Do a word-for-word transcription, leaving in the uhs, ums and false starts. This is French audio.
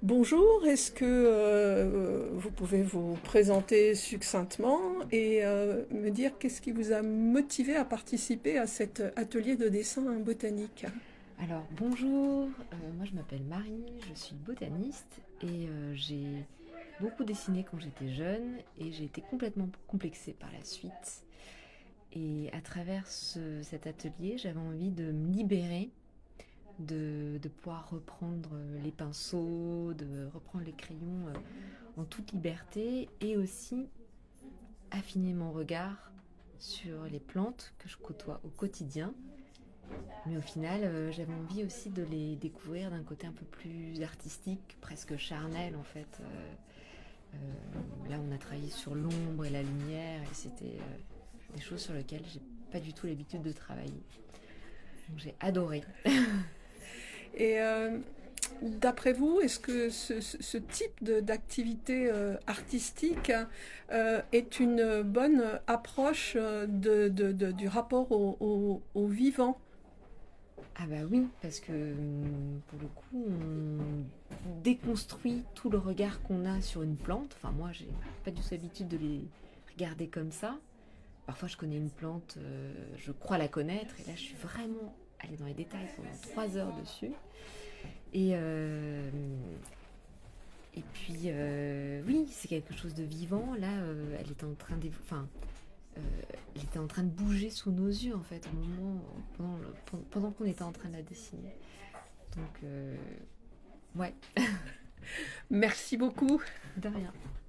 Bonjour, est-ce que euh, vous pouvez vous présenter succinctement et euh, me dire qu'est-ce qui vous a motivé à participer à cet atelier de dessin botanique? Alors bonjour, euh, moi je m'appelle Marie, je suis botaniste et euh, j'ai beaucoup dessiné quand j'étais jeune et j'ai été complètement complexée par la suite. Et à travers ce- cet atelier, j'avais envie de me libérer, de, de pouvoir reprendre les pinceaux, de reprendre les crayons euh, en toute liberté et aussi affiner mon regard sur les plantes que je côtoie au quotidien. Mais au final, euh, j'avais envie aussi de les découvrir d'un côté un peu plus artistique, presque charnel en fait. Euh, euh, là, on a travaillé sur l'ombre et la lumière, et c'était euh, des choses sur lesquelles j'ai pas du tout l'habitude de travailler. Donc j'ai adoré. Et euh, d'après vous, est-ce que ce, ce- ce type de- d'activité euh, artistique euh, est une bonne approche euh, de- de- de- du rapport au, au- au vivant? Ah bah oui, parce que hum, pour le coup, on déconstruit tout le regard qu'on a sur une plante. Enfin, moi, j'ai pas du tout l'habitude de les regarder comme ça. Parfois, je connais une plante, euh, je crois la connaître, et là, je suis vraiment allée dans les détails pendant trois heures dessus. Et, euh, et puis, euh, oui, c'est quelque chose de vivant. Là, euh, elle était en train d'évo- enfin, euh, elle était en train de bouger sous nos yeux, en fait, au moment, pendant, le- pendant qu'on était en train de la dessiner. Donc, euh, ouais, Merci beaucoup. de rien.